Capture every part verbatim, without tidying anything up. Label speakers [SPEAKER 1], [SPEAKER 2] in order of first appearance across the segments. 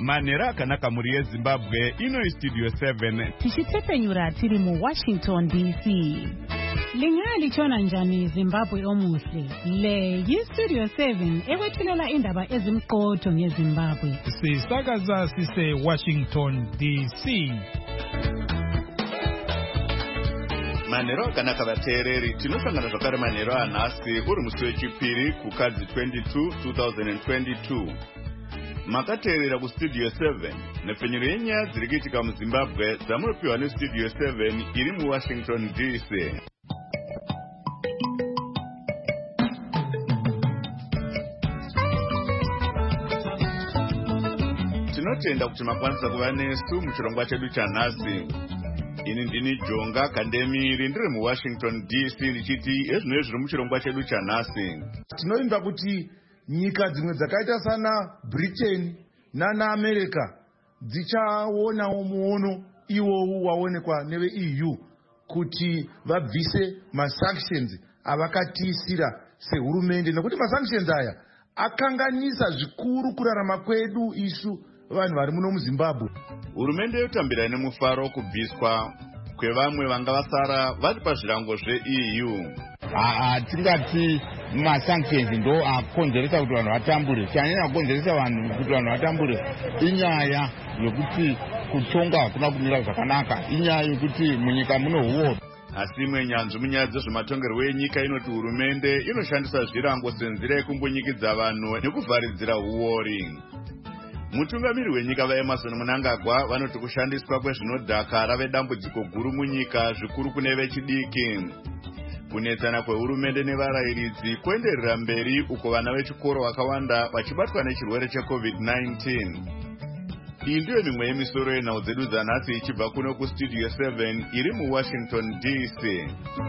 [SPEAKER 1] manhero akanaka muri yezimbabwe. Ino Studio seven
[SPEAKER 2] tichitepenyura tiri mu Washington D C. Lingali chona njani Zimbabwe omuhle. Le yi Studio seven ekwethulela indaba ezimqotho ngeZimbabwe.
[SPEAKER 3] Sisakaza sise Washington D C.
[SPEAKER 1] manhero akanaka vateereri. Tinosangana zvakare manhero anhasi uri musi wechipiri kukadzi twenty-two two thousand twenty-two. Makateerera kustudio seven nepfenyuro yenyaya dziri kuitika muZimbabwe dzamunopiwa nestudio seven iri muWashington D C. Tinotenda kuti makwanisa kuva nesu muchirongwa chedu chanhasi. Ini ndini Jonga Kandemiri ndiri muWashington D C ndichiti ezvino zviri muchirongwa chedu chanhasi.
[SPEAKER 4] Tinoimba kuti nyika dzimwe dzakaita sana Britain nana America dzichaonawo muono iwowu waonekwa neve E U kuti vabvise masanctions avakatisira sehurumende, nekuti masanctions aya akanganisa zvikuru kurarama kwedu isu vanhu vari muno muZimbabwe.
[SPEAKER 1] Hurumende yotambira nemufaro kubviswa kwevamwe vanga vasara vari pazvirango zve-E U.
[SPEAKER 5] Tingati masanctions ndo akonzeresa kuti vanhu vatambure. Chanyanya kukonzeresa vanhu kuti vanhu vatambure inyaya yokuti kutonga hakuna kumira zvakanaka, inyaya yokuti munyika muno huoro.
[SPEAKER 1] Asi imwe nyanzvi munyaya dzezvematongerwo enyika inoti hurumende inoshandisa zvirango senzira yekumbonyikidza vanhu nekuvharidzira huori. Mutungamiri wenyika vaEmmerson Mnangagwa vanoti kushandiswa kwezvinodhaka rave dambudziko guru munyika zvikuru kune vechidiki. Kunetsana kwehurumende nevarairidzi kuenderera mberi uko vana vechikoro vakawanda vachibatwa nechirwere checovid nineteen. Iyi ndiyo mimwe yemisoro yenhau dzedu dzanhasi ichibva kuno kustudio seven iri muWashington D C.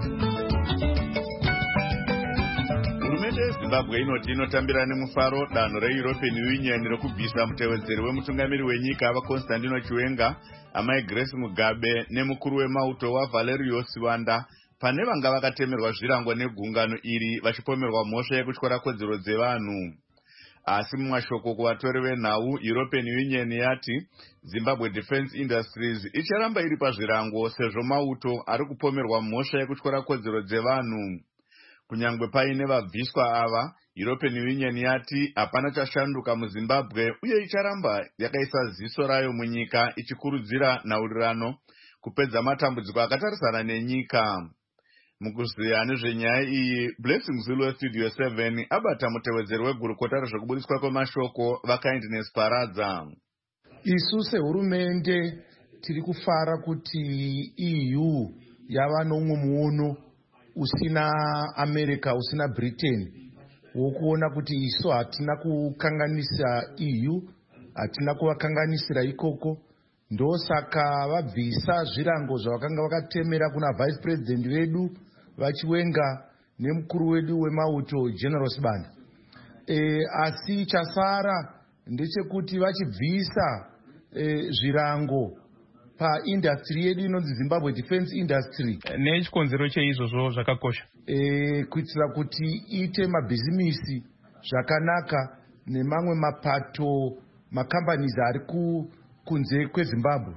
[SPEAKER 1] Hurumende yeZimbabwe inoti inotambira nemufaro danho reEuropean Union rekubvisa mutevedzeri wemutungamiri wenyika vaConstantino Chiwenga, amai Grace Mugabe nemukuru wemauto waValerius Wanda pane vanga vakatemerwa zvirango negungano iri vachipomerwa mhosva yekutyora kodzero dzevanhu. Asi mumashoko kuvatori venhau, European Union yati Zimbabwe Defence Industries icharamba iri pazvirango sezvo mauto ari kupomerwa mhosva yekutyora kodzero dzevanhu. Kunyangwe paine vabviswa ava, European Union yati hapana chashanduka muZimbabwe uye icharamba yakaisa ziso rayo munyika ichikurudzira nhaurirano kupedza matambudziko akatarisana nenyika. Mukuziya nezvenyaya iyi, Blessing Zulu Studio seven abata mutevedzeri wegurukota rezvekubudiswa kwemashoko vaKindness Paradza.
[SPEAKER 4] Isu sehurumende tiri kufara kuti E U yava nomwe muono usina America usina Britain wokuona kuti isu hatina kukanganisa E U, hatina kuvakanganisira ikoko. Ndosaka vabvisa zvirango zvavakanga vakatemera kuna vice president vedu vaChiwenga nemukuru wedu wemauto General Sibanda. E, asi chasara ndechekuti vachibvisa e, zvirango paindustry yedu inonzi Zimbabwe Defence Industry.
[SPEAKER 3] Nechikonzero cheizvozvo zvakakosha
[SPEAKER 4] e, kuitira kuti ite mabhizimisi zvakanaka nemamwe mapato macompanies ari ku kunze kweZimbabwe.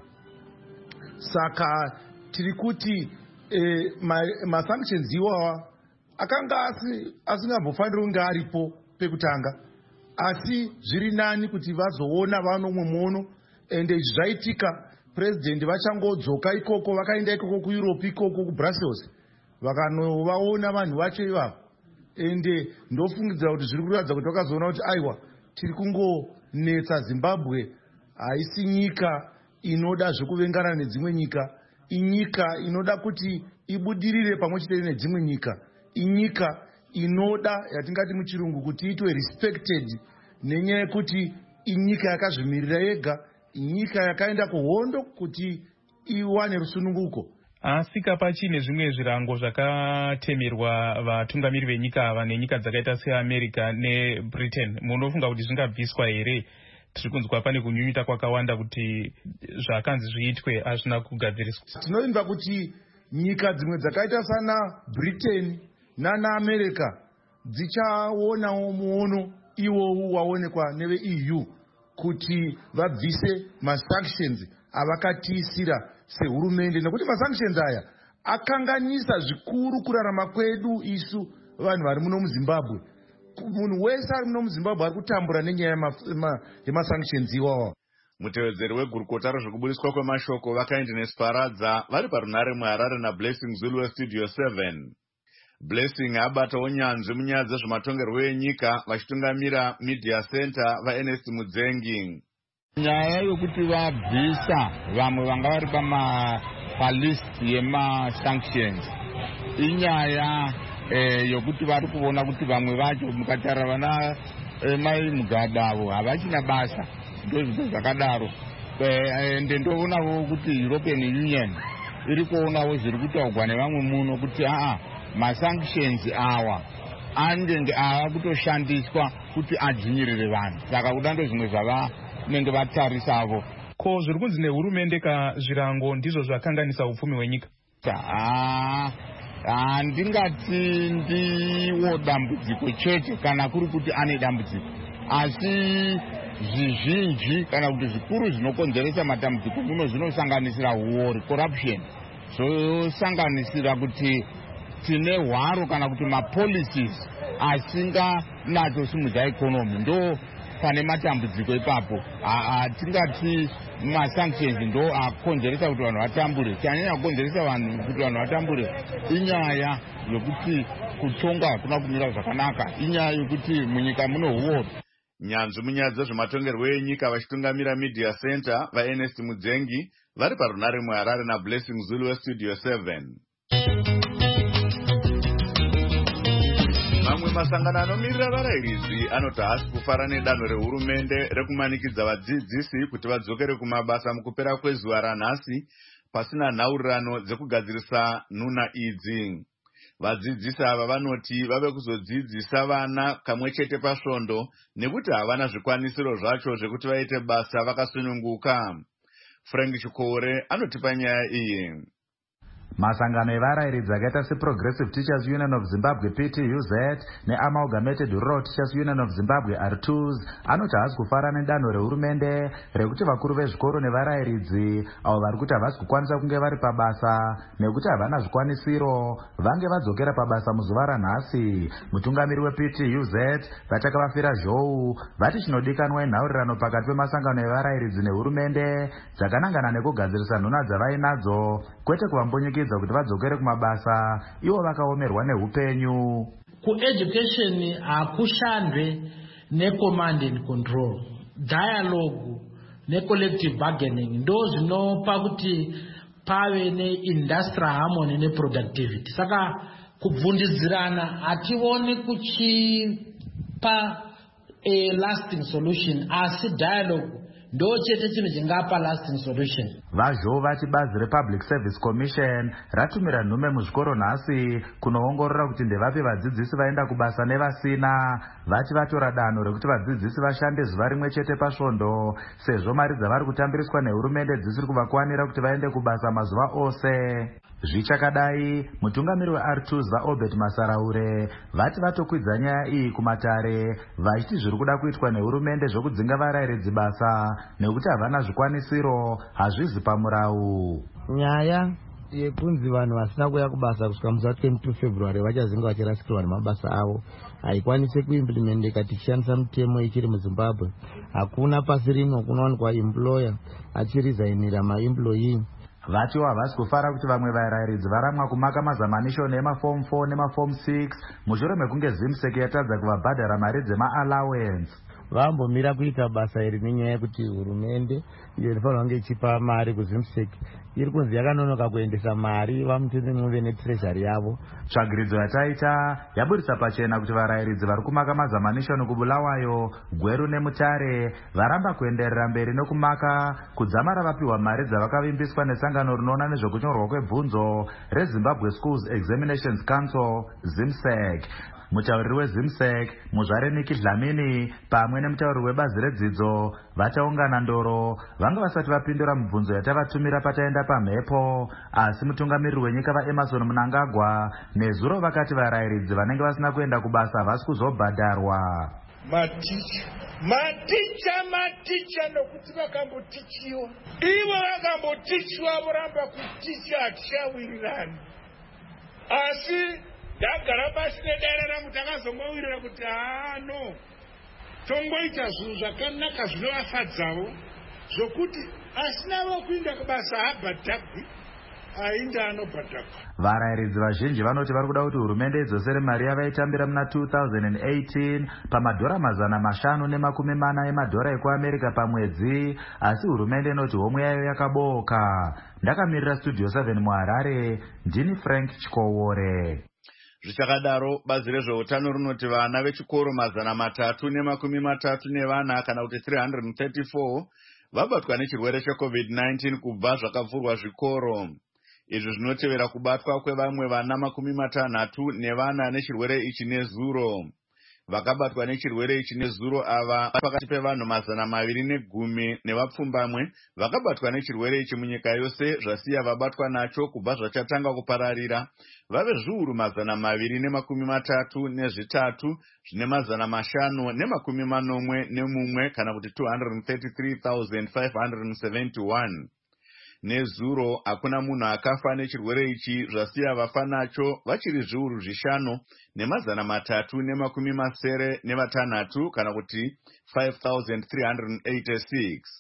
[SPEAKER 4] Saka tiri kuti e, masanctions ma iwawa akanga asingambofaniri kunge aripo pekutanga, asi zviri nani kuti vazoona vanomwe muono. Ende izvi zvaitika president vachangodzoka ikoko, vakaenda ikoko kuEurope ikoko kuBrussels vakanovaona vanhu vacho ivavo. Ende ndofungidzira kuti zviri kuratidza kuti vakazoona kuti aiwa tiri kungonetsa Zimbabwe haisi nyika inoda zvekuvengana nedzimwe nyika, inyika inoda kuti ibudirire pamwe chete nedzimwe nyika, inyika inoda yatingati muchirungu kuti itwe respected nenyaya yekuti inyika yakazvimirira yega, inyika yakaenda kuhondo kuti iwane rusununguko.
[SPEAKER 3] Asi kapachine zvimwe zvirango zvakatemerwa vatungamiri venyika ava nenyika dzakaita seAmerica neBritain, munofunga kuti zvingabviswa here? Tiri kunzwa pane kunyunyuta kwakawanda kuti zvakanzi zviitwe hazvina kugadziriswa.
[SPEAKER 4] Tinoimba kuti nyika dzimwe dzakaita sana Britain nana America dzichaonawo muono iwowu waonekwa neve E U kuti vabvise masanctions avakatiisira sehurumende, nekuti masanctions aya akanganisa zvikuru kurarama kwedu isu vanhu vari muno muZimbabwe. Munhu wese ari muno muZimbabwe ari kutambura nenyaya yemasanctions iwawa.
[SPEAKER 1] Mutevedzeri wegurukota rezvekubudiswa kwemashoko vakaindinesi Paradza vari parunare muHarare naBlessing Zulu weStudio seven. Blessing abatawo nyanzvi munyaya dzezvematongerwo enyika vachitungamira Media Center vaErnest Mudzengi.
[SPEAKER 5] Nyaya yokuti vabvisa vamwe vanga vari pama palist yemasanctions inyaya eh, yokuti vari kuona kuti vamwe vacho mukatarira vana eh, mai Mugabe avo havachina basa ndozvito zvakadaro. Ende ndoonawo kuti European Union iri kuonawo zviri kutaurwa nevamwe muno kuti aa masanctions awa andenge ava kutoshandiswa kuti adzvinyirire vanhu, saka kuda ndozvimwe zvavanenge vatarisavo.
[SPEAKER 3] Ko zviri kunzi nehurumende kazvirango ndizvo zvakanganisa upfumi hwenyika?
[SPEAKER 5] Handingati ndiwo dambudziko chete kana kuri kuti ane dambudziko, asi zvizhinji kana kuti zvikuru zvinokonzeresa matambudziko muno zvinosanganisira war, corruption, zvosanganisira kuti tine hwaro kana kuti mapolicies asinganatsosimudza ikonomi, ndo pane matambudziko ipapo. Hatingati masanctions ndo akonzeresa kuti vanhu vatambure. Chanyanya kukonzeresa vanhu kuti vanhu vatambure inyaya yokuti kutonga hakuna kumira zvakanaka, inyaya yokuti munyika muno war.
[SPEAKER 1] Nyanzvi munyaya dzezvematongerwo enyika vachitungamira Media Center vaErnest Mudzengi vari parunare muHarare naBlessing Zulu weStudio seven. Mamwe masangano anomirira varayiridzi anoti haasi kufara nedanho rehurumende rekumanikidza vadzidzisi kuti vadzokere kumabasa mukupera kwezuva ranhasi pasina nhaurirano dzekugadzirisa nhuna idzi. Vadzidzisi ava vanoti vave kuzodzidzisa vana kamwe chete pasvondo nekuti havana zvikwanisiro zvacho zvekuti vaite basa vakasununguka. Frank Chikore anotipa nyaya iyi.
[SPEAKER 6] Masangano evarayiridzi akaita seProgressive Teachers Union of Zimbabwe P T U Z neAmalgamated Rural Teachers Union of Zimbabwe R two S anoti haasi kufara nedanho rehurumende rekuti vakuru vezvikoro nevarayiridzi avo vari kuti havasi kukwanisa kunge vari pabasa nekuti havana zvikwanisiro vange vadzokera pabasa muzuva ranhasi. Mutungamiri weP T U Z vatakavafira zhou vati chinodikanwa inhaurirano pakati pemasangano evarayiridzi nehurumende dzakanangana nekugadzirisa nhuna dzavainadzo, kwete kuvambonyikidza kuti vadzokere kumabasa ivo vakaomerwa neupenyu.
[SPEAKER 7] Kueducation hakushandwe necommand and control, dialogue necollective bargaining ndo zvinopa kuti pave neindustrial harmony neproductivity. Saka kubvundidzirana hationi kuchipa a lasting solution, asi dialogue ndo chete chinhu chingapa lasting solution.
[SPEAKER 6] Vazho vati bazi rePublic Service Commission ratumira nhume muzvikoro nhasi kunoongorora kuti ndevapi vadzidzisi vaenda kubasa nevasina, vati vatora danho rekuti vadzidzisi vashande zuva rimwe chete pasvondo sezvo mari dzavari kutambiriswa nehurumende dzisiri kuvakwanira kuti vaende kubasa mazuva ose. Zvichakadai, mutungamiri weR two S vaObert Masaraure vati vatokwidza nyaya iyi kumatare vachiti zviri kuda kuitwa nehurumende zvokudzinga varayiridzi basa nekuti havana zvikwanisiro hazvizi pamurau.
[SPEAKER 8] Nyaya yekunzi vanhu vasina kuya kubasa kusvika musi wa22 February vachazinga vachirasikirwa nemabasa avo haikwanise kuimplementeka tichishandisa mutemo ichiri muZimbabwe. Hakuna pasi rimwe kunowanikwa employer achirizainira maemployee.
[SPEAKER 6] Vati havasi kufara kuti vamwe varayiridzi varamwa kumaka mazamanishoni emaform four nemaform six mushure mekunge ZIMSEC yatadza kuvabhadhara mari dzemaallowance.
[SPEAKER 8] Vambomira kuita basa iri nenyaya yekuti hurumende iyo inofanirwa kunge ichipa mari kuZIMSEC iri kunzi yakanonoka kuendesa mari vamutende muve netreasury yavo.
[SPEAKER 6] Tsvagiridzo yataita yaburitsa pachena kuti varayiridzi vari kumaka mazamanishoni kuBulawayo, Gweru neMutare varamba kuenderera mberi nokumaka kudzamara vapiwa mari dzavakavimbiswa nesangano rinoona nezvokunyorwa kwebvunzo reZimbabwe Schools Examinations Council ZIMSEC. Mutauriri weZIMSEC Muzvare Niki Dlamini pamwe nemutauriri webazi redzidzo vataungana ndoro vanga vasati vapindura mibvunzo yatavatumira pataenda pamhepo, asi mutungamiriri wenyika vaEmmerson Mnangagwa nezuro vakati varayiridzi vanenge vasina kuenda kubasa havasi kuzobhadharwa.
[SPEAKER 9] maticha maticha maticha nokuti vakambotichiwa ivo vakambotichiwa voramba kuticha hatishawirirani asi ndagara pasi nedare rangu takazongowirira kuti haano tongoita zvinhu zvakanaka zvinovafadzawo zvokuti asina vokuinda kubasa habhadhagwi ainda anobhadhagwa.
[SPEAKER 6] Varairidzi vazhinji vanoti vari kuda kuti hurumende idzosere mari yavaitambira muna two thousand eighteen pamadhora mazana mashanu nemakumi mana emadhora ekuamerica pamwedzi, asi hurumende inoti homwe yayo yakaboka. Ndakamirira studio seven muHarare, ndini Frank Chikowore.
[SPEAKER 1] Zvichakadaro, bazi rezveutano rinoti vana vechikoro mazana matatu nemakumi matatu nevana kana kuti three hundred thirty-four vabatwa nechirwere checovid nineteen kubva zvakavhurwa zvikoro. Izvi zvinotevera kubatwa kwevamwe vana makumi matanhatu nevana nechirwere ichi nezuro. Vakabatwa nechirwere ichi nezuro ava pakati pevanhu mazana maviri negumi nevapfumbamwe vakabatwa nechirwere ichi munyika yose, zvasiya vabatwa nacho kubva zvachatanga kupararira vave zviuru mazana maviri nemakumi matatu nezvitatu zvine mazana mashanu nemakumi manomwe nemumwe kana kuti two hundred thirty-three thousand five hundred seventy-one. Nezuro hakuna munhu akafa nechirwere ichi, zvasiya vafa nacho vachiri zviuru zvishanu nemazana matatu nemakumi masere nevatanhatu kana kuti five thousand three hundred eighty-six.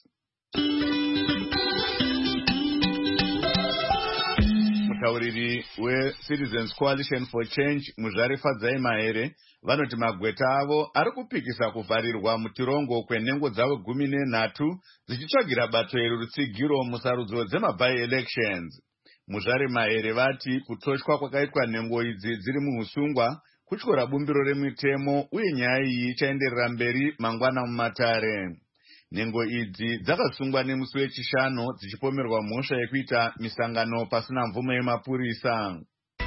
[SPEAKER 1] Mutauriri weCitizens Coalition for Change Muzhari Fadzai Mahere vanoti magweta avo ari kupikisa kuvharirwa mutirongo kwenhengo dzavo gumi nenhatu dzichitsvagira bato iri rutsigiro musarudzo dzema-by-elections. Muzhari Mahere vati kutoshwa kwakaitwa nhengo idzi dziri muhusungwa kutyora bumbiro remitemo uye nyaya iyi ichaenderera mberi mangwana mumatare. Nhengo idzi dzakasungwa nemusi wechishanu dzichipomerwa mhosva yekuita misangano pasina mvumo yemapurisa.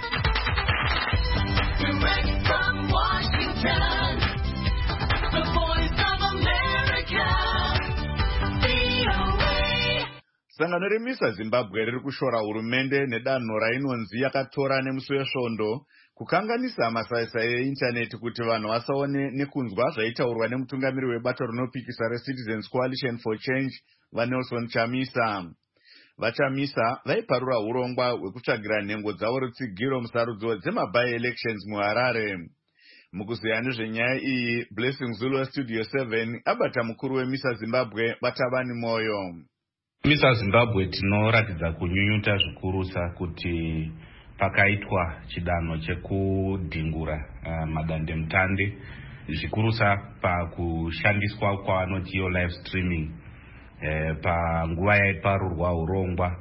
[SPEAKER 1] Sangano remisa Zimbabwe riri kushora hurumende nedanho rainonzi yakatora nemusi wesvondo kukanganisa masaisai eindaneti kuti vanhu vasaone nekunzwa zvaitaurwa nemutungamiri webato rinopikisa reCitizens Coalition for Change vaNelson Chamisa. VaChamisa vaiparura urongwa hwekutsvagira nhengo dzavo rutsigiro musarudzo dzema-by-elections muHarare. Mukuziya nezvenyaya iyi, Blessing Zulu Studio seven abata mukuru wemisa Zimbabwe Batabani Moyo.
[SPEAKER 10] Misa Zimbabwe tinoratidza kunyunyuta zvikurusa kuti pakaitwa chidanho chekudhingura uh, madandemutande zvikurusa pakushandiswa kwavanoti yo live streaming eh, panguva yaiparurwa urongwa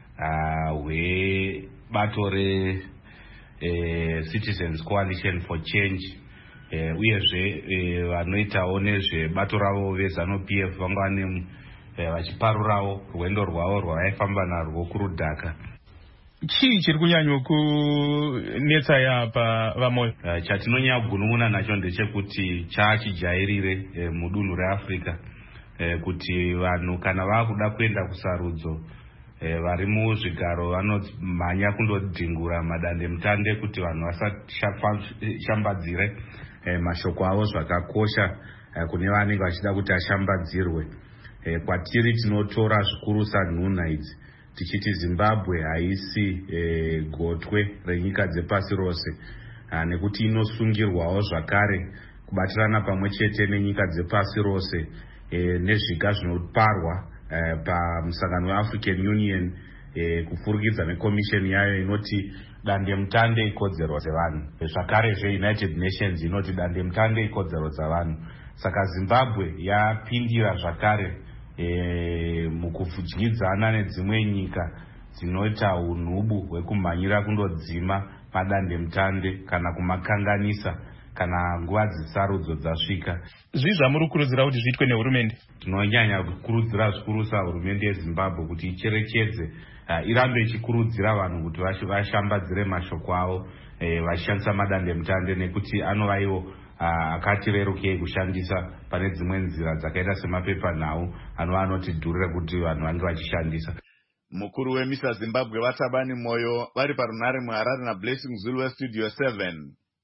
[SPEAKER 10] hwebato uh, re eh, Citizens Coalition for Change eh, uyezve eh, vanoitawo nezvebato ravo veZANU-P F vanga vane vachiparurawo rwendo rwavo rwavaifamba narwo kurudhaka.
[SPEAKER 3] Chii chiri kunyanya kunetsa yapa vaMoyo?
[SPEAKER 10] Uh, chatinonyanya kugunun'una nacho ndechekuti chaachijairire eh, mudunhu reAfrica eh, kuti vanhu kana vakuda kuenda kusarudzo eh, vari muzvigaro vanomhanya kundodhingura madandemutande kuti vanhu vasashambadzire eh, mashoko avo zvakakosha eh, kune vanenge vachida kuti ashambadzirwe. Eh, kwatiri tinotora zvikurusa nhunha idzi tichiti Zimbabwe haisi eh, gotwe renyika dzepasi rose, ah, nekuti inosungirwawo zvakare kubatirana pamwe chete nenyika dzepasi rose eh, nezviga zvinoparwa eh, pamusangano weAfrican Union eh, kufurikidza nekomisheni yayo inoti dandemutande ikodzero dzevanhu, zvakare zveUnited Nations inoti dandemutande ikodzero dzavanhu. Saka Zimbabwe yapindira zvakare E, mukufudyidzana nedzimwe nyika dzinoita unhubu hwekumhanyira kundodzima madandemutande kana kumakanganisa kana nguva dzisarudzo dzasvika.
[SPEAKER 3] Zvii zvamuri kukurudzira kuti zviitwe nehurumende?
[SPEAKER 10] Tinonyanya kukurudzira zvikurusa hurumende yeZimbabwe kuti icherechedze, uh, irambe ichikurudzira vanhu kuti vashambadzire mashoko avo eh, vachishandisa madandemutande nekuti anova iwo akati rerukei kushandisa pane dzimwe nzira dzakaita semapepa nhau anova anotidhurira kuti vanhu vange vachishandisa.
[SPEAKER 1] Mukuru wemisa Zimbabwe Batabani Moyo vari parunhare muHarare naBlessing Zulu Studio seven.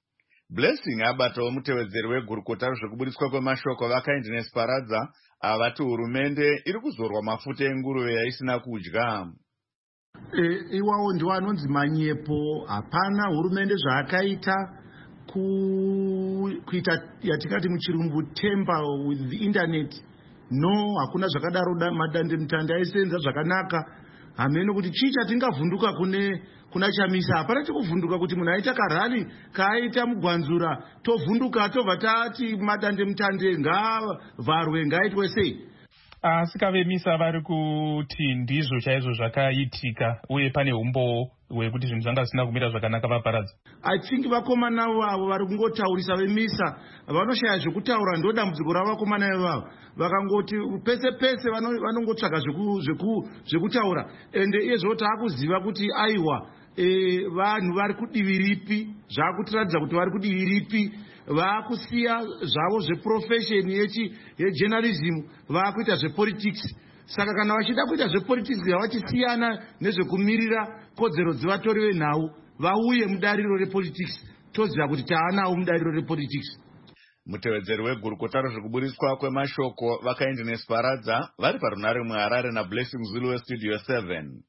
[SPEAKER 1] Blessing abatawo mutevedzeri wegurukota rezvekuburitswa kwemashoko vakaindness paradza avati hurumende iri kuzorwa mafuta enguruve yaisina kudya.
[SPEAKER 4] E, iwawo ndiwo anonzi manyepo. Hapana hurumende zvaakaita ku, kuita yatikati muchirungu temper with the internet. No, hakuna zvakadaro. Madande mutande aisenza zvakanaka. Hameno kuti chii chatingavhunduka kune kuna Chamisa. Hapana chekuvhunduka kuti munhu aita karali kaaita mugwanzura tovhunduka tobva tati madande mutande ngavharwe ngaitwe sei.
[SPEAKER 3] Asi kavemisa vari kuti ndizvo chaizvo zvakaitika uye pane umbo hwekuti zvinhu zvanga zvisina kumira zvakanaka vaparadza.
[SPEAKER 4] I think vakomana vavo vari kungotaurisa vemisa vanoshaya zvekutaura ndo dambudziko ravakomana ivavo. Vakangoti pese pese vanongotsvaga zvekutaura ende izvo taakuziva kuti aiwa e, vanhu vari kudivi ripi, zvakutiradza kuti vari kudivi ripi. Vaakusiya zvavo zveprofession yechi yejournalism vaakuita zvepolitics. Saka kana vachida kuita zvepolitics vachisiyana nezvekumirira kodzero dzevatori venhau vauye mudariro repolitics toziva kuti taanawo mudariro repolitics.
[SPEAKER 1] Mutevedzeri wegurukota rezvekuburitswa kwemashoko vakaindness paradza vari parunare muHarare naBlessing Zulu westudio seven.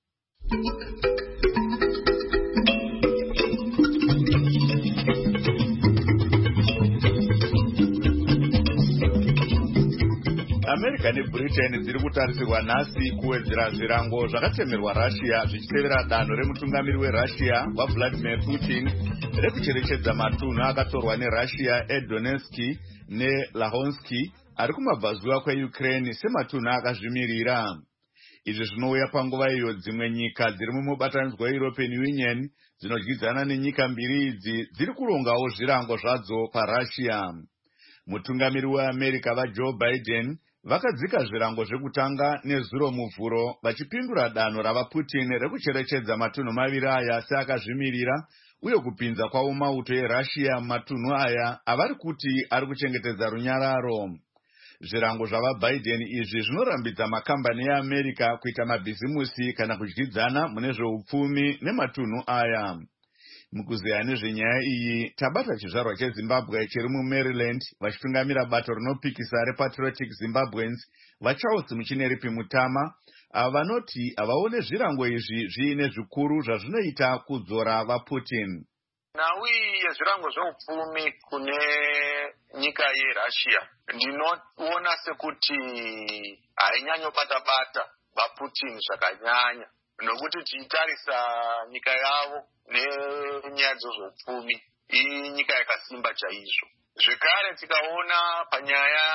[SPEAKER 1] America neBritain dziri kutarisirwa nhasi kuwedzera zvirango zvakatemerwa Russia zvichitevera danho remutungamiri weRussia waVladimir Putin rekucherechedza matunhu akatorwa neRussia eDonetsk neLuhansk ari kumabvazuva kweUkraine sematunhu akazvimirira. Izvi zvinouya panguva iyo dzimwe nyika dziri mumubatanidzwa weEuropean Union dzinodyidzana nenyika mbiri idzi dziri kurongawo zvirango zvadzo paRussia. Mutungamiri weAmerica vaJoe Biden vakadzika zvirango zvekutanga nezuro muvhuro vachipindura danho ravaPutin rekucherechedza matunhu maviri aya seakazvimirira uye kupinza kwavo mauto eRussia matunhu aya avari kuti ari kuchengetedza runyararo. Zvirango zvavaBiden izvi zvinorambidza makambani eAmerica kuita mabhizimusi kana kudyidzana mune zveupfumi nematunhu aya. Mukuzeya nezvenyaya iyi tabata chizvarwa cheZimbabwe chiri muMaryland vachitungamira bato rinopikisa rePatriotic Zimbabweans vaCharles Muchineripi Mutama vanoti havaone zvirango izvi zviine zvikuru zvazvinoita kudzora vaPutin.
[SPEAKER 11] Nhau yezvirango zveupfumi kune nyika yeRussia ndinoona sekuti hainyanyobata-bata vaPutin zvakanyanya, nokuti tichitarisa nyika yavo nenyaya dzezveupfumi inyika yakasimba chaizvo. Zvekare tikaona panyaya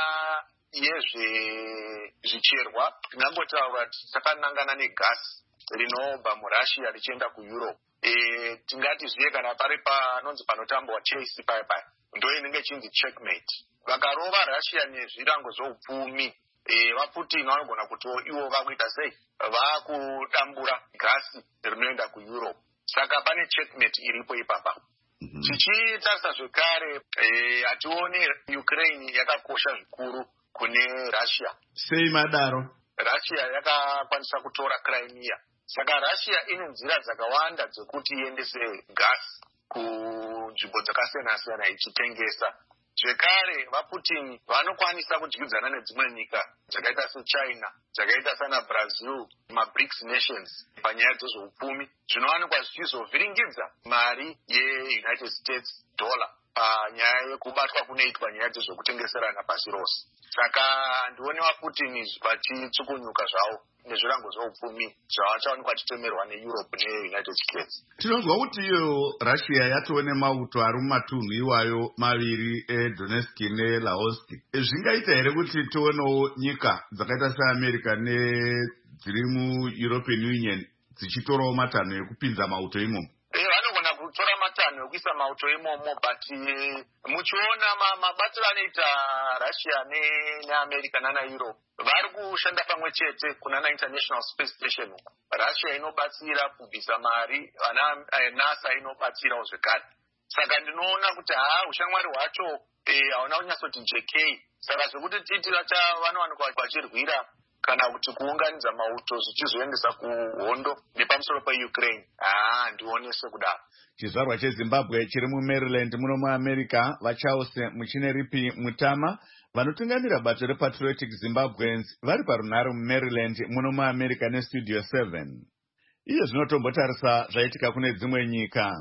[SPEAKER 11] yezvezvicherwa tingangotaura kuti takanangana negasi rinobva muRussia richienda kuEurope. E, tingati zviye kana pari panonzi panotambwa chase paya paya ndo inenge chinzi checkmate. Vakarova Russia nezvirango zveupfumi e, vaPutin vanogona kuti ivo vakuita sei vakudambura gasi rinoenda kuEurope. Saka pane checkmate iripo ipapa. Tichitarisa zvekare hatione Ukraine yakakosha zvikuru kune Russia.
[SPEAKER 1] Sei madaro?
[SPEAKER 11] Russia yakakwanisa kutora Crimea. Saka Russia ine nzira dzakawanda dzekuti iendese gas kunzvimbo dzakasiyana-siyana ichitengesa. Zvekare vaPutin vanokwanisa kudyidzana nedzimwe nyika dzakaita seChina, dzakaita sana Brazil, maBRICS nations panyaya dzezveupfumi zvinowanikwa zvichizovhiringidza mari yeUnited States dollar panyaya yekubatwa kunoitwa nyaya dzezvekutengeserana pasi rose. Saka ndione vaPutin vachitsukunyuka zvavo nezvirango zveupfumi zvavachawanikwa vachitemerwa neEurope neUnited States.
[SPEAKER 1] Tinonzwa kuti iyo Russia yatove nemauto ari mumatunhu iwayo maviri eDonetsk neLuhansk. Zvingaita here kuti tionewo nyika dzakaita seAmerica nedziri muEuropean Union dzichitorawo matanho ekupinza mauto imomo?
[SPEAKER 11] Vanogona kutora matanho ekuisa mauto imomo, but muchiona mabatiro anoita Russia neAmerica nanaEurope vari kushanda pamwe chete kunana International Space Station. Russia inobatsira kubvisa mari, vana NASA inobatsirawo zvekare. Saka ndinoona kuti haa ushamwari hwacho hauna kunyatsoti jekei. Saka zvekuti titi vanowanikwa vachirwira kana kuti kuunganidza mauto zvichizoendesa kuhondo nepamusoro peukraine. haa ndionese kudaro.
[SPEAKER 1] chizvarwa chezimbabwe chiri mumaryland muno muamerica vachause muchineripi mutama vanotungamira bato repatriotic zimbabweans vari parunhare mumaryland muno muamerica nestudio seven. iyo zvinotombotarisa zvaitika kune dzimwe nyika.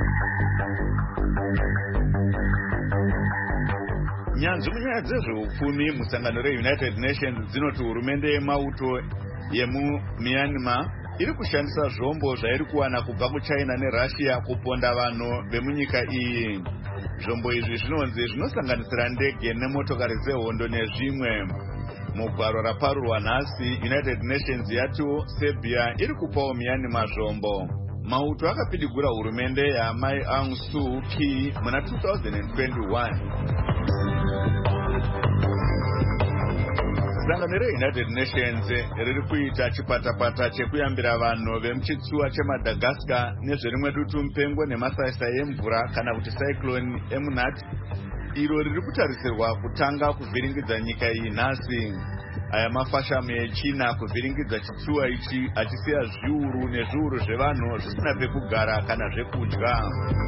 [SPEAKER 1] nyanzvi munyaya dzezveupfumi musangano reunited nations dzinoti hurumende yemauto yemumyanmar iri kushandisa zvombo zvairi kuwana kubva kuchina nerussia kuponda vanhu vemunyika iyi. zvombo izvi zvinonzi zvinosanganisira ndege nemotokari dzehondo nezvimwe. mugwaro raparurwa nhasi united nations yatiwo serbia iri kupawo myanmar zvombo. mauto akapidigura hurumende yaamai Aung Suu Kyi muna two thousand twenty-one. sangano reunited nations riri kuita chipatapata chekuyambira vanhu vemuchitsuwa chemadagaskar nezverimwe dutu mupengo nemasaisai emvura kana kuti cyclone emunat iro riri kutarisirwa kutanga kuvhiringidza nyika iyi nhasi. aya mafashamu echina kuvhiringidza chitsuwa ichi achisiya zviuru nezviuru zvevanhu zvisina pekugara kana zvekudya.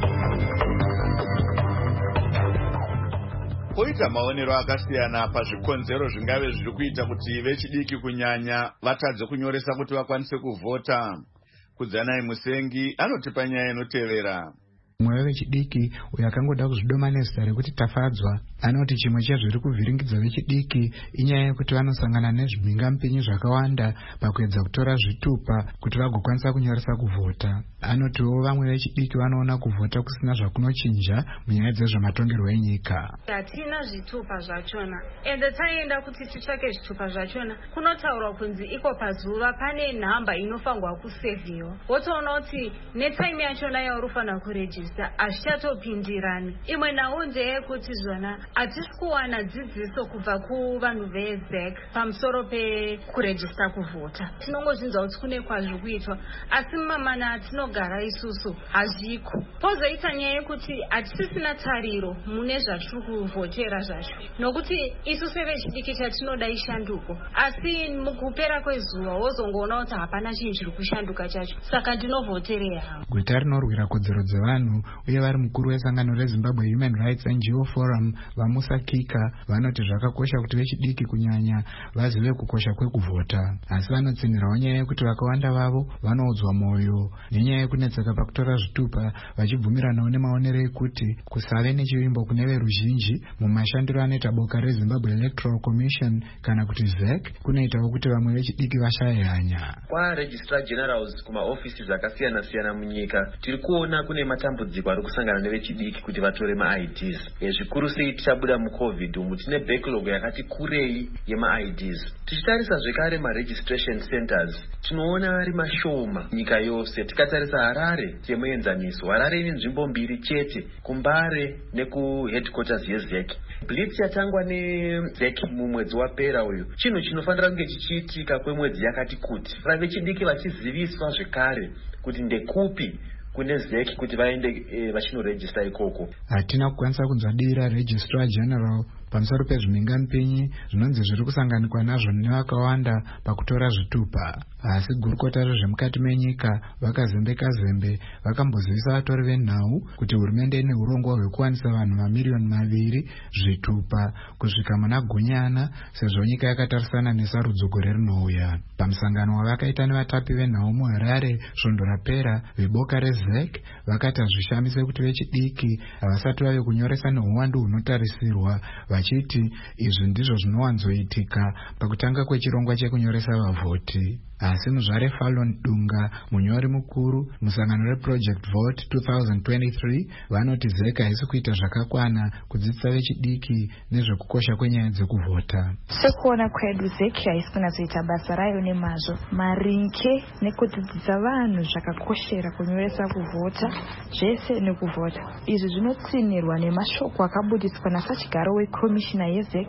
[SPEAKER 1] poita maonero akasiyana pazvikonzero zvingave zviri kuita kuti vechidiki kunyanya vatadze kunyoresa kuti vakwanise kuvhota. kudzanai musengi anoti panyaya inotevera.
[SPEAKER 12] mweya wechidiki uyo akangoda kuzvidoma nezita rekuti tafadzwa anoti chimwe chezviri kuvhiringidza vechidiki inyaya yekuti vanosangana nezvimhingamupinyi zvakawanda pakuedza kutora zvitupa kuti vagokwanisa kunyoresa kuvhota. anotiwo vamwe vechidiki vanoona kuvhota kusina zvakunochinja munyaya dzezvematongerwo enyika.
[SPEAKER 13] hatina zvitupa zvachona ende taenda kuti titsvake zvitupa zvachona kunotaurwa kunzi iko pazuva pane nhamba inofanirwa kusevhiwa. wotoona kuti netime yachona yaurifanira kurejista hazvichatopindirani. imwe nhau ndeyekuti zvona hatisi kuwana dzidziso kubva kuvanhu vezek pamusoro pekurejista kuvhota. tinongozvinzwa kuti kune kwazviri kuitwa asi mamana atinogara isusu hazviko. pozoita nyaya yekuti hatisisina tariro mune zvatiri kuvhotera zvacho nokuti isu sevechidiki chatinoda ishanduko asi mukupera kwezuva wozongoona kuti hapana chinhu chiri kushanduka chacho saka ndinovhoterei hangu.
[SPEAKER 12] guta rinorwira kodzero dzevanhu uye vari mukuru wesangano rezimbabwe human rights N G O forum vamusa kika vanoti zvakakosha kuti vechidiki kunyanya vazive kukosha kwekuvhota asi vanotsinhirawo nyaya yekuti vakawanda vavo vanoudzwa mwoyo nenyaya yekunetseka pakutora zvitupa vachibvumiranawo nemaonero ekuti kusave nechivimbo kune veruzhinji mumashandiro anoita boka rezimbabwe electoral commission kana kuti zec kunoitawo kuti vamwe vechidiki vashaye hanya.
[SPEAKER 14] kwaregistrar generals kumaofisi zvakasiyana siyana munyika tiri kuona kune matambudziko ari kusangana nevechidiki kuti vatore ma-I Ds. zvikuru sei tichabuda mucovid umu tine backlog yakati kurei yema-I Ds. tichitarisa zvekare ma-registration centers tinoona ari mashoma nyika yose. tikatarisa harare semuenzaniso harare ine nzvimbo mbiri chete kumbare nekuheadquarters yezec. blitz yatangwa nezec mumwedzi wapera uyu chinhu chinofanira kunge chichiitika kwemwedzi yakati kuti vechidiki vachiziviswa zvekare kuti ndekupi kune zeki kuti vaende e, vachinorejista ikoko.
[SPEAKER 12] hatina kukwanisa kunzwa dii raregistrar general pamusoro pezvimhingamupinyi zvinonzi zviri kusanganikwa nazvo nevakawanda pakutora zvitupa asi gurukota rezvemukati menyika vakazembeka zembe vakambozivisa vatori venhau kuti hurumende ine urongwa hwekuwanisa vanhu mamiriyoni maviri zvitupa kusvika muna gunyana sezvo nyika yakatarisana nesarudzo gore rinouya. pamusangano wavakaita nevatapi venhau muharare svondo rapera veboka rezec vakati hazvishamise kuti vechidiki havasati vave kunyoresa neuwandu hunotarisirwa vachiti izvi ndizvo zvinowanzoitika pakutanga kwechirongwa chekunyoresa vavhoti. asi muzvare Fallon Dunga munyori mukuru musangano reproject vote twenty twenty-three vanoti zec haisi kuita zvakakwana kudzidzisa vechidiki nezvekukosha kwenyaya dzekuvhota.
[SPEAKER 15] sekuona kwedu zec haisi kunatsoita basa rayo nemazvo maringe nekudzidzisa vanhu zvakakoshera kunyoresa kuvhota zvese nekuvhota. izvi zvinotsinirwa nemashoko akabudiswa nasachigaro wekomishina yezec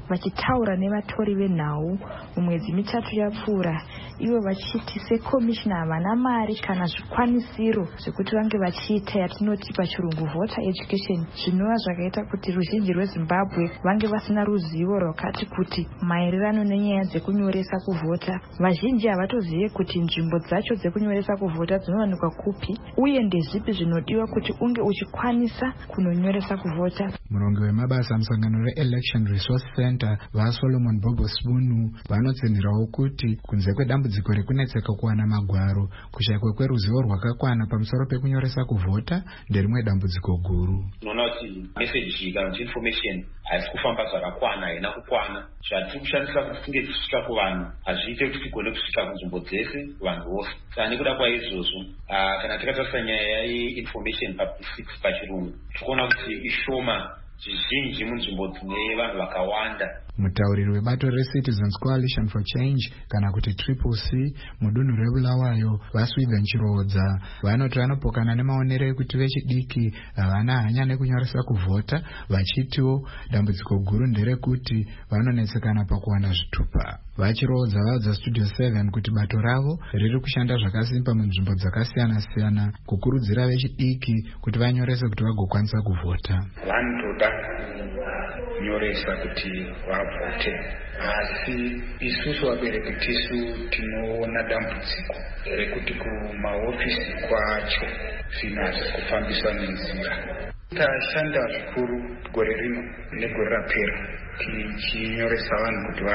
[SPEAKER 15] vachitaura nevatori venhau mumwedzi mitatu yapfuura, ivo vachiti sekomishina havana mari kana zvikwanisiro zvekuti vange vachiita yatinoti pachirungu voter education, zvinova zvakaita kuti ruzhinji rwezimbabwe vange vasina ruzivo rwakati kuti maererano nenyaya dzekunyoresa kuvhota. Vazhinji havatozive kuti nzvimbo dzacho dzekunyoresa kuvhota dzinowanikwa kupi uye ndezvipi zvinodiwa kuti unge uchikwanisa kunonyoresa kuvhota.
[SPEAKER 12] Murongo wemabasa musangano re-Election Resource Center vaSolomon Bobo Spunu vanotsinhirawo kuti kunze kwedambudziko rekunetseka kuwana magwaro, kushayikwa kweruzivo rwakakwana pamusoro pekunyoresa kuvhota nderimwe dambudziko guru.
[SPEAKER 16] Unoona kuti meseji kana kuti information haisi kufamba zvakakwana, haina kukwana. Zvatiri kushandisa kuti tinge tichisvika kuvanhu hazviite kuti tigone kusvika kunzvimbo dzese kuvanhu vose. Saka nekuda kwaizvozvo kana tikatarisa nyaya yeinformation publicity pachirungu, tikuona kuti ishoma zvizhinji munzvimbo dzine vanhu vakawanda.
[SPEAKER 12] Mutauriri webato reCitizens Coalition for Change kana kuti Triple C mudunhu reBulawayo vaSwithen Chirodza vanoti vanopokana nemaonero ekuti vechidiki havana hanya nekunyoresa kuvhota, vachitiwo dambudziko guru nderekuti vanonetsekana pakuwana zvitupa. Vachirodza vaudza Studio seven kuti bato ravo riri kushanda zvakasimba munzvimbo dzakasiyana-siyana kukurudzira vechidiki kuti vanyorese kuti vagokwanisa kuvhota.
[SPEAKER 17] Vanoda kunyoresa kuti vavhote, asi isusu vabereki tisu tinoona dambudziko rekuti kumahofisi kwacho zvinhu hazvisi kufambiswa nenzira. Tashanda zvikuru gore rino negore rapera tichinyoresa vanhu kuti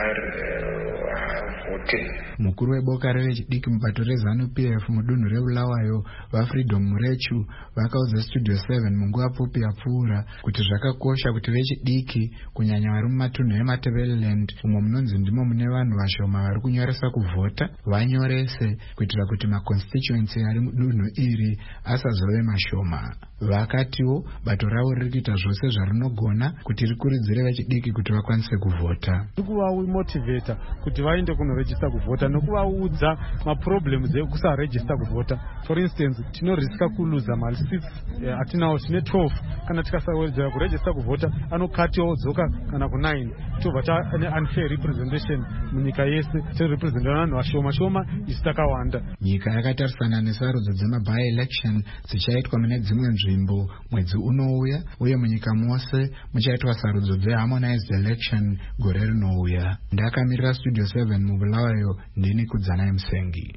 [SPEAKER 17] vavhote.
[SPEAKER 12] Mukuru weboka revechidiki mubato reZANU-P F mudunhu reBulawayo vaFreedom Murechu vakaudza Studio seven munguva pfupi yapfuura kuti zvakakosha kuti vechidiki kunyanya vari mumatunhu eMatabeleland umwo munonzi ndimo mune vanhu vashoma vari kunyoresa kuvhota vanyorese kuitira kuti maconstituency ari mudunhu iri asazove mashoma. Vakatiwo bato ravo riri kuita zvose zvarinogona kuti rikurudzire vechidiki kuti vakwanise kuvhota.
[SPEAKER 18] Kuvamotivata kuti vaende kunorejista kuvhota nokuvaudza maproblems ekusarejista kuvhota. For instance, tinoriska kuluza mali six atinawo tine twelve kana tikasawedzera kurejista kuvhota anokatiwa odzoka kana ku nine tobva tane unfair representation munyika yese, tirepresenta vanhu vashoma shoma isi takawanda.
[SPEAKER 12] Nyika yakatarisana nesarudzo dzema-by election dzichaitwa mune dzimwe nzvimbo mwedzi unouya, uye munyika mose muchaitwa sarudzo dzeharmonized election gore rinouya. Ndakamirira Studio seven muBulawayo, ndini Kudzanai Musengi.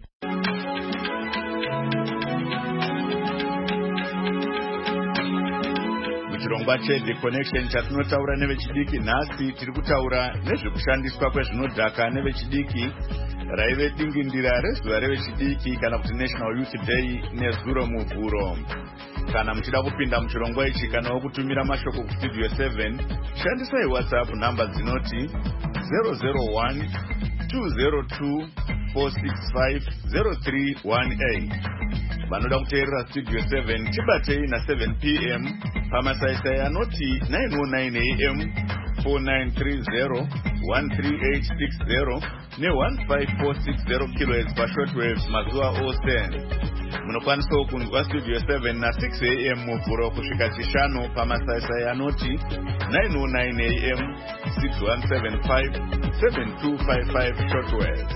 [SPEAKER 1] Muchirongwa cheThe Connection chatinotaura nevechidiki nhasi tiri kutaura nezvekushandiswa kwezvinodhaka nevechidiki raive dingindira rezuva revechidiki kana kuti National Youth Day nezuro muvhuro. Kana muchida kupinda muchirongwa ichi kana wokutumira mashoko kuStudio seven, shandisai WhatsApp namba dzinoti zero zero one two zero two four six five zero three one eight. Vanoda kuteerera Studio seven chibatei na seven p m pamasaisai anoti nine oh nine a m four nine three zero one three eight six zero ne one five four six zero kilohertz pashortwaves mazuva ose. Munokwanisawo kunzwa Studio seven na six a m muvhuro kusvika chishanu pamasaisai anoti nine oh nine a m six one seven five seven two five five shortwaves.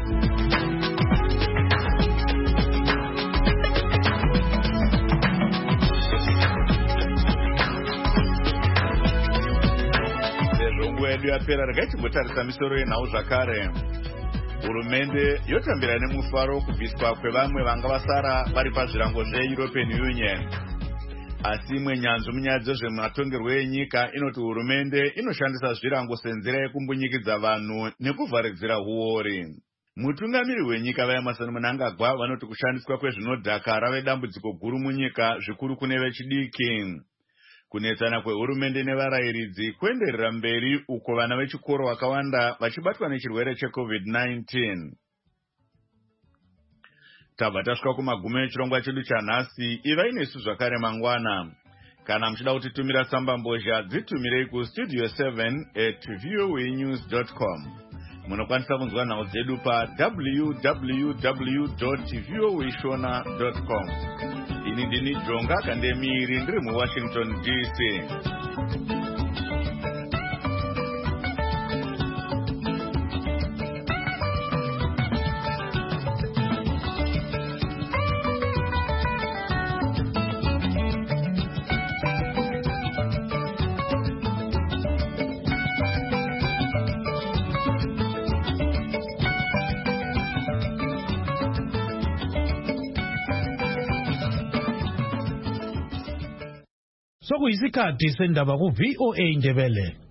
[SPEAKER 1] Edu yapera regai timbotarisa misoro yenhau zvakare. Hurumende yotambira nemufaro kubviswa kwevamwe vanga vasara vari pazvirango zveEuropean Union. Asi imwe nyanzvi munyaya dzezvematongerwo enyika inoti hurumende inoshandisa zvirango senzira yekumbunyikidza vanhu nekuvharidzira huori. Mutungamiri wenyika vaEmmerson Mnangagwa vanoti kushandiswa kwezvinodhaka rave dambudziko guru munyika, zvikuru kune vechidiki. Kunetsana kwehurumende nevarayiridzi kuenderera mberi uko vana vechikoro vakawanda vachibatwa nechirwere checovid nineteen. Tabva tasvika kumagumo echirongwa chedu chanhasi. Ivai nesu zvakare mangwana. Kana muchida kutitumira tsamba mbozha dzitumirei kustudio seven at voa news dot com. Munokwanisa kunzwa nhau dzedu pa w w w dot voa shona dot com. Ini ndini Jonga Kandemiri ndiri muWashington D C.
[SPEAKER 19] sokuyisikhathi sendaba ku-V O A Indebele.